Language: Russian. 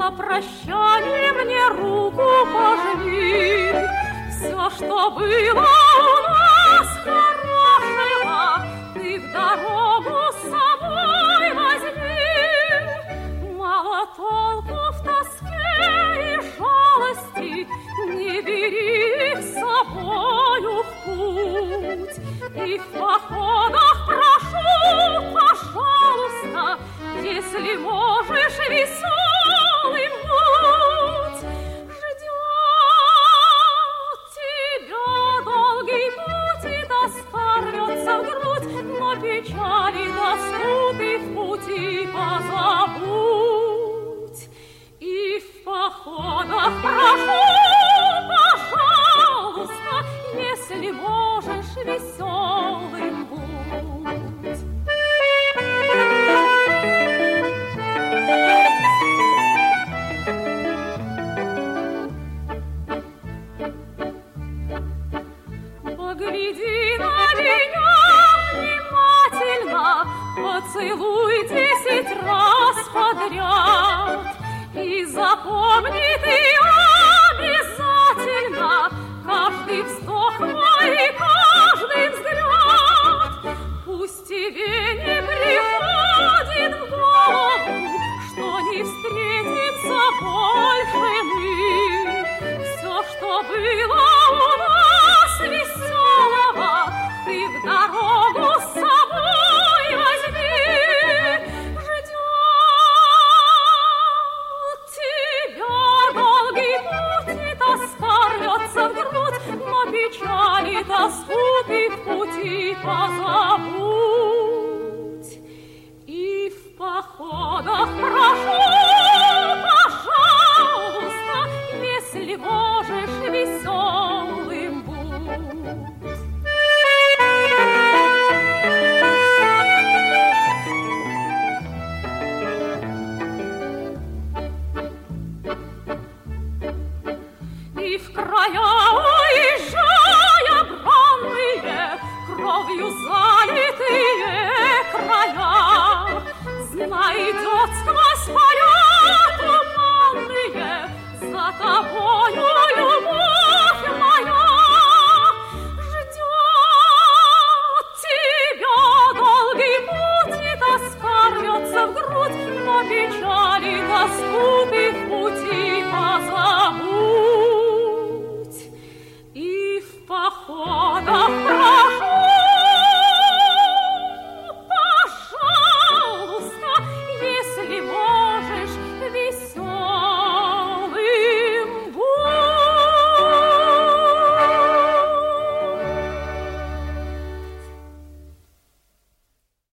На прощание мне руку пожми. Все, что было у нас хорошего, ты в дорогу с собой возьми. Мало толку в тоске и жалости, не бери их с собою в путь. И в походах прошу, пожалуйста, если можешь, веселым будь. Ждет тебя долгий путь, и тоска рвется в грудь, но печали, тоску ты в пути позабудь. И в походах прошу, пожалуйста, если можешь, веселым будь. Погляди на меня внимательно, поцелуй 10 раз подряд. И запомни ты обязательно каждый вздох мой и каждый взгляд. Пусть тебе не приходит в голову, что не встретимся больше мы. Все, что было у нас веселого, ты в дорогу с собой возьми. Ждет тебя долгий путь, и тоска рвется в грудь, но печали, тоску ты в пути позабудь. И в походах прошу, пожалуйста, если можешь, веселым будь. И в края уезжая бранные, кровью залитые края, знай, идет сквозь поля туманные за тобой